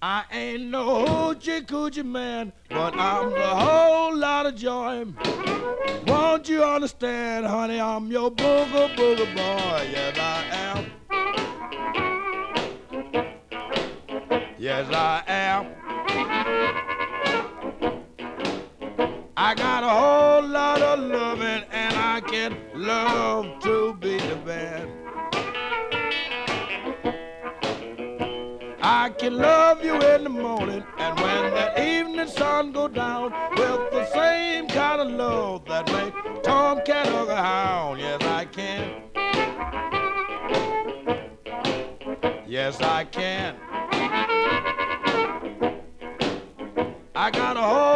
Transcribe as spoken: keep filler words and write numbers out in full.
I ain't no hoochie coochie man, but I'm the whole lot of joy. Won't you understand, honey, I'm your booger booger boy. Yes, I am. Yes, I am. I got a whole lot of loving, and I can love to be the band. I can love you in the morning, and when that evening sun go down, with the same kind of love that make tomcat hug a hound. Yes, I can. Yes, I can. I got a whole